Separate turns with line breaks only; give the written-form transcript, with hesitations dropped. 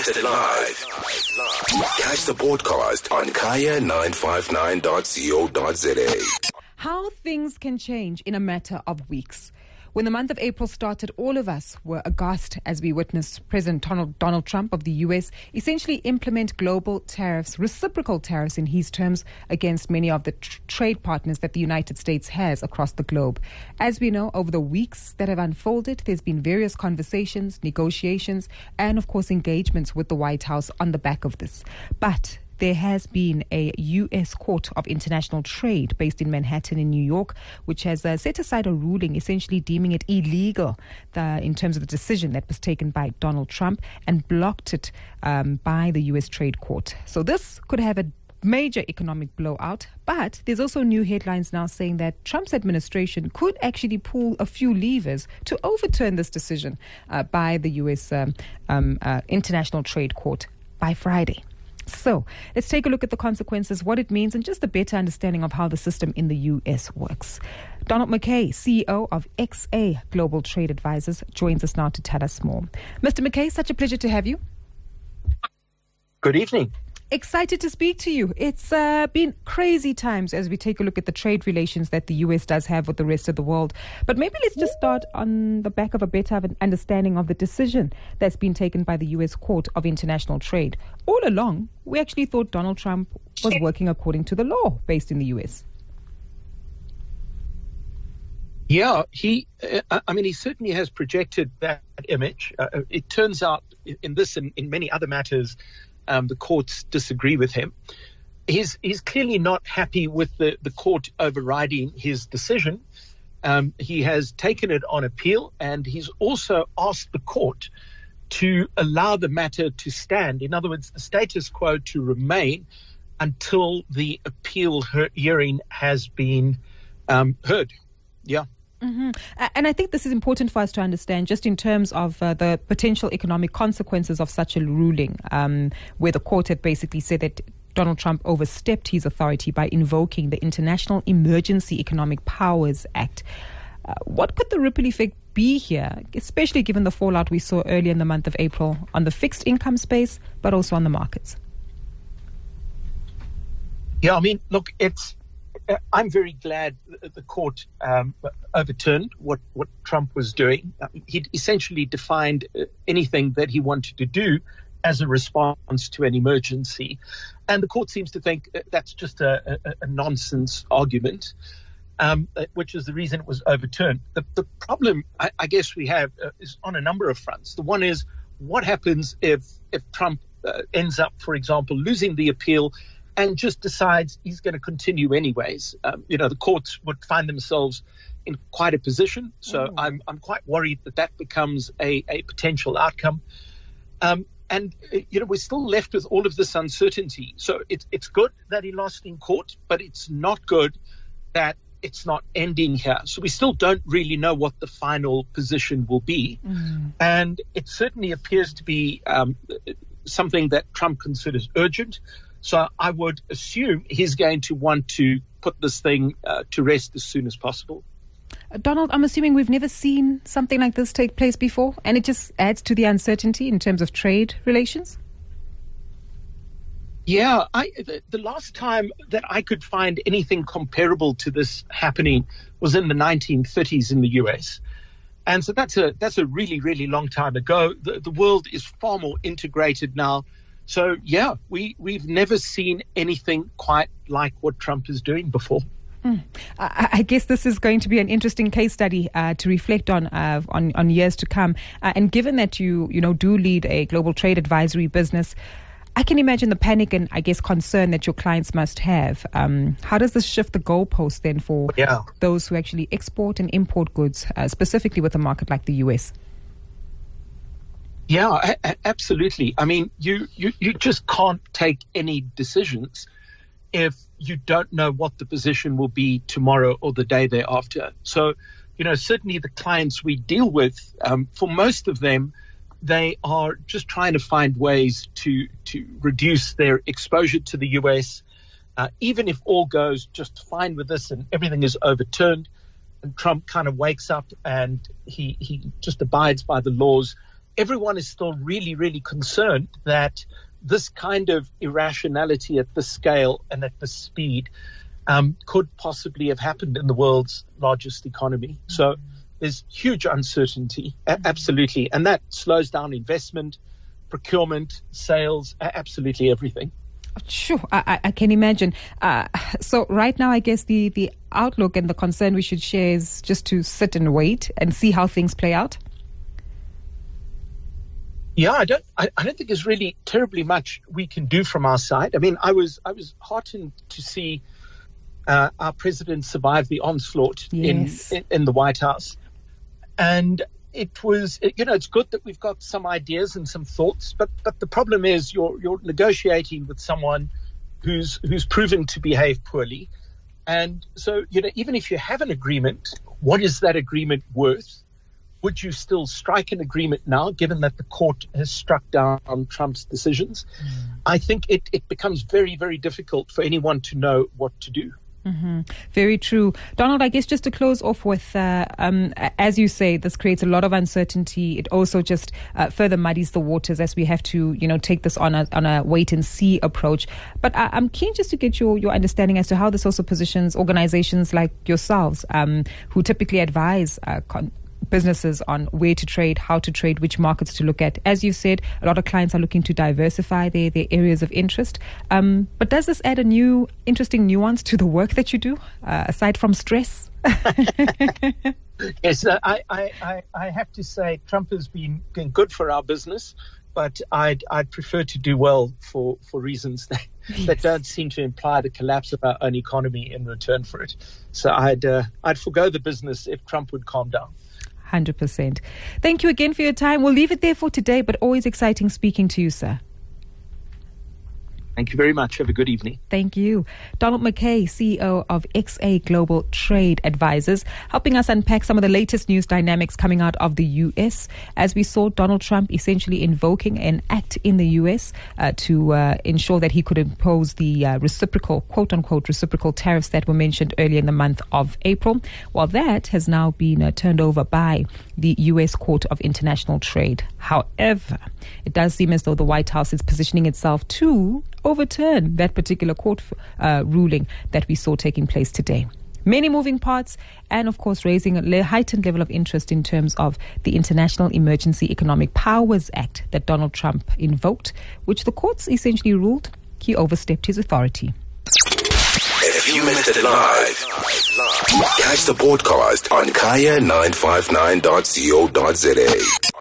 broadcasted live. Catch the podcast on kaya959.co.za.
How things can change in a matter of weeks. When the month of April started, all of us were aghast as we witnessed President Donald Trump of the US essentially implement global tariffs, reciprocal tariffs in his terms, against many of the trade partners that the United States has across the globe. As we know, over the weeks that have unfolded, there's been various conversations, negotiations, and of course engagements with the White House on the back of this. But there has been a U.S. Court of International Trade based in Manhattan in New York, which has set aside a ruling essentially deeming it illegal in terms of the decision that was taken by Donald Trump and blocked it by the U.S. Trade Court. So this could have a major economic blowout, but there's also new headlines now saying that Trump's administration could actually pull a few levers to overturn this decision by the U.S. International Trade Court by Friday. So let's take a look at the consequences, what it means, and just a better understanding of how the system in the U.S. works. Donald McKay, CEO of XA Global Trade Advisors, joins us now to tell us more. Mr. McKay, such a pleasure to have you.
Good evening.
Excited to speak to you. It's been crazy times as we take a look at the trade relations that the U.S. does have with the rest of the world. But maybe let's just start on the back of a better understanding of the decision that's been taken by the U.S. Court of International Trade. All along, we actually thought Donald Trump was working according to the law based in the U.S.
Yeah, he certainly has projected that image. It turns out in this and in many other matters, the courts disagree with him. He's clearly not happy with the court overriding his decision. He has taken it on appeal, and he's also asked the court to allow the matter to stand. In other words, the status quo to remain until the appeal hearing has been heard. Yeah.
Mm-hmm. And I think this is important for us to understand just in terms of the potential economic consequences of such a ruling, where the court had basically said that Donald Trump overstepped his authority by invoking the International Emergency Economic Powers Act. What could the ripple effect be here, especially given the fallout we saw earlier in the month of April on the fixed income space, but also on the markets?
Yeah, I mean, look, I'm very glad the court overturned what Trump was doing. He'd essentially defined anything that he wanted to do as a response to an emergency. And the court seems to think that's just a nonsense argument, which is the reason it was overturned. The problem, I guess, we have is on a number of fronts. The one is, what happens if Trump ends up, for example, losing the appeal and just decides he's going to continue anyways? The courts would find themselves in quite a position. So I'm quite worried that becomes a potential outcome. We're still left with all of this uncertainty. So it's good that he lost in court, but it's not good that it's not ending here. So we still don't really know what the final position will be. And it certainly appears to be something that Trump considers urgent. So I would assume he's going to want to put this thing to rest as soon as possible.
Donald, I'm assuming we've never seen something like this take place before, and it just adds to the uncertainty in terms of trade relations?
Yeah, the last time that I could find anything comparable to this happening was in the 1930s in the US. And so that's a really, really long time ago. The world is far more integrated now. So, yeah, we've never seen anything quite like what Trump is doing before.
I guess this is going to be an interesting case study to reflect on years to come. And given that you do lead a global trade advisory business, I can imagine the panic and, I guess, concern that your clients must have. How does this shift the goalpost then for those who actually export and import goods, specifically with a market like the US?
Yeah, absolutely. I mean, you just can't take any decisions if you don't know what the position will be tomorrow or the day thereafter. So, certainly the clients we deal with, for most of them, they are just trying to find ways to reduce their exposure to the US. Even if all goes just fine with this and everything is overturned and Trump kind of wakes up and he just abides by the laws, everyone is still really, really concerned that this kind of irrationality at this scale and at this speed could possibly have happened in the world's largest economy. So there's huge uncertainty, absolutely. And that slows down investment, procurement, sales, absolutely everything.
Sure, I can imagine. So right now, I guess the outlook and the concern we should share is just to sit and wait and see how things play out.
Yeah, I don't think there's really terribly much we can do from our side. I mean, I was heartened to see our president survive the onslaught in the White House, and it was, it's good that we've got some ideas and some thoughts, but the problem is you're negotiating with someone who's proven to behave poorly, and so even if you have an agreement, what is that agreement worth? Would you still strike an agreement now, given that the court has struck down on Trump's decisions? I think it becomes very, very difficult for anyone to know what to do.
Mm-hmm. Very true. Donald, I guess just to close off with, as you say, this creates a lot of uncertainty. It also just further muddies the waters as we have to, take this on a wait and see approach. But I'm keen just to get your understanding as to how this also positions organizations like yourselves, who typically advise businesses on where to trade, how to trade, which markets to look at. As you said, a lot of clients are looking to diversify their areas of interest. But does this add a new interesting nuance to the work that you do, aside from stress?
Yes, I have to say Trump has been good for our business, but I'd prefer to do well for reasons that don't seem to imply the collapse of our own economy in return for it. So I'd forgo the business if Trump would calm down.
100%. Thank you again for your time. We'll leave it there for today, but always exciting speaking to you, sir.
Thank you very much. Have a good evening.
Thank you. Donald McKay, CEO of XA Global Trade Advisors, helping us unpack some of the latest news dynamics coming out of the U.S. as we saw Donald Trump essentially invoking an act in the U.S. To ensure that he could impose the reciprocal, quote-unquote, reciprocal tariffs that were mentioned earlier in the month of April. While that has now been turned over by the U.S. Court of International Trade. However, it does seem as though the White House is positioning itself to overturn that particular court ruling that we saw taking place today. Many moving parts and, of course, raising a heightened level of interest in terms of the International Emergency Economic Powers Act that Donald Trump invoked, which the courts essentially ruled he overstepped his authority.
If you missed it live, catch the podcast on kaya959.co.za.